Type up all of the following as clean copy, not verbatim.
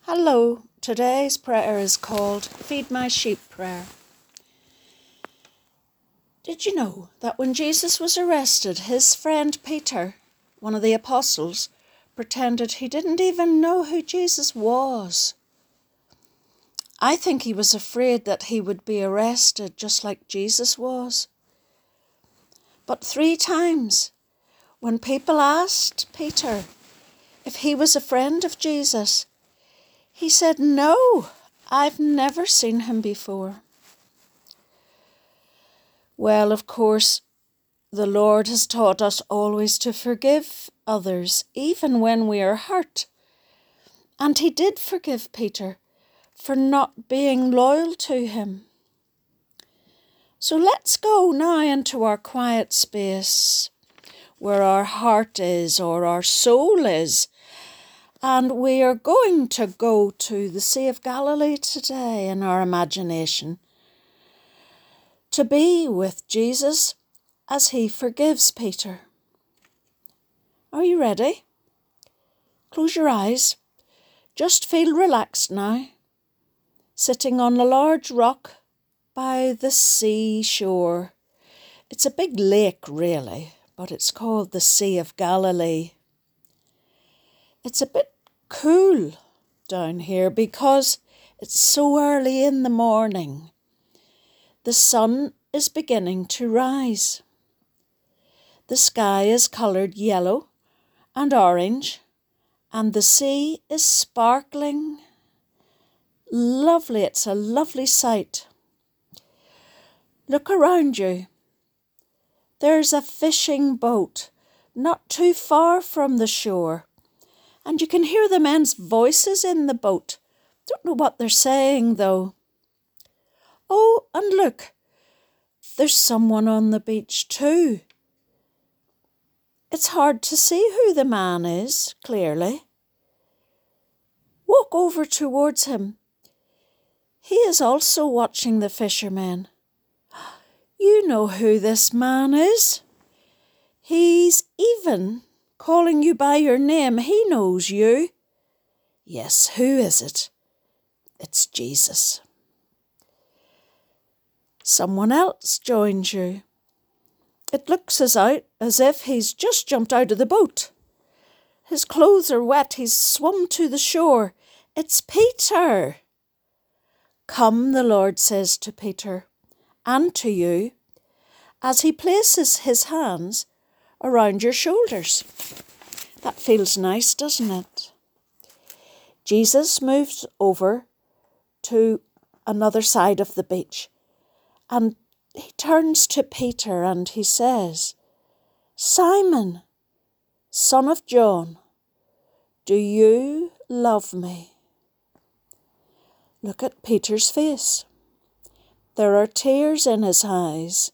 Hello, today's prayer is called Feed My Sheep Prayer. Did you know that when Jesus was arrested, his friend Peter, one of the apostles, pretended he didn't even know who Jesus was? I think he was afraid that he would be arrested just like Jesus was. But 3 times, when people asked Peter if he was a friend of Jesus, he said, "No, I've never seen him before." Well, of course, the Lord has taught us always to forgive others, even when we are hurt. And he did forgive Peter for not being loyal to him. So let's go now into our quiet space where our heart is or our soul is. And we are going to go to the Sea of Galilee today in our imagination to be with Jesus as he forgives Peter. Are you ready? Close your eyes. Just feel relaxed now, sitting on a large rock by the seashore. It's a big lake, really, but it's called the Sea of Galilee. It's a bit cool down here because it's so early in the morning. The sun is beginning to rise. The sky is coloured yellow and orange, and the sea is sparkling. Lovely, it's a lovely sight. Look around you. There's a fishing boat not too far from the shore, and you can hear the men's voices in the boat. Don't know what they're saying though. Oh, and look, there's someone on the beach too. It's hard to see who the man is, clearly. Walk over towards him. He is also watching the fishermen. You know who this man is. He's even calling you by your name. He knows you. Yes, who is it? It's Jesus. Someone else joins you. It looks as if he's just jumped out of the boat. His clothes are wet. He's swum to the shore. It's Peter. Come, the Lord says to Peter and to you as he places his hands around your shoulders. That feels nice, doesn't it? Jesus moves over to another side of the beach and he turns to Peter and he says, "Simon, son of John, do you love me?" Look at Peter's face. There are tears in his eyes.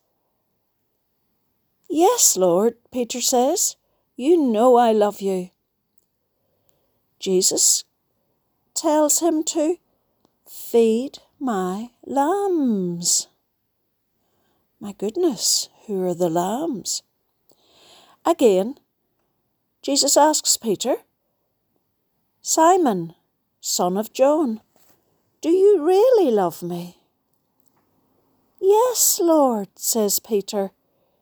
"Yes, Lord," Peter says, "you know I love you." Jesus tells him to feed my lambs. My goodness, who are the lambs? Again, Jesus asks Peter, "Simon, son of John, do you really love me?" "Yes, Lord," says Peter.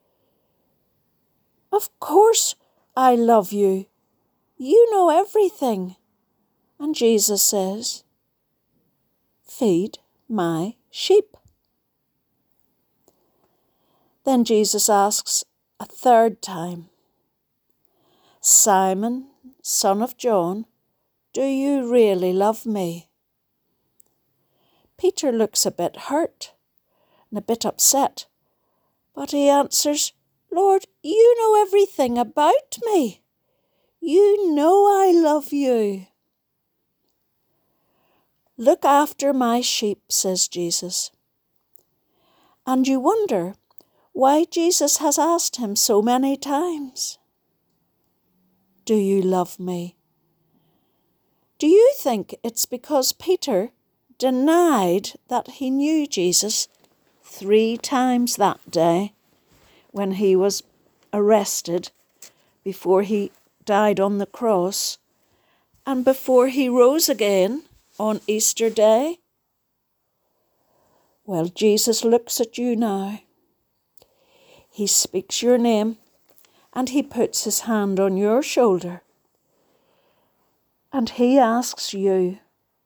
"Of course I love you. You know everything." And Jesus says, "Feed my sheep." Then Jesus asks a third time, "Simon, son of John, do you really love me?" Peter looks a bit hurt and a bit upset, but he answers, "Lord, you know everything about me. You know I love you." "Look after my sheep," says Jesus. And you wonder why Jesus has asked him so many times, "Do you love me?" Do you think it's because Peter denied that he knew Jesus 3 times that day when he was arrested, before he died on the cross, and before he rose again on Easter Day? Well, Jesus looks at you now. He speaks your name and he puts his hand on your shoulder. And he asks you,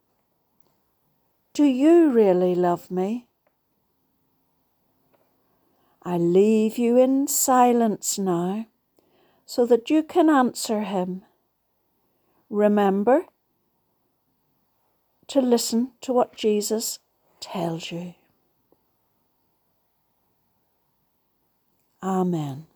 do you really love me? I leave you in silence now so that you can answer him. Remember to listen to what Jesus tells you. Amen.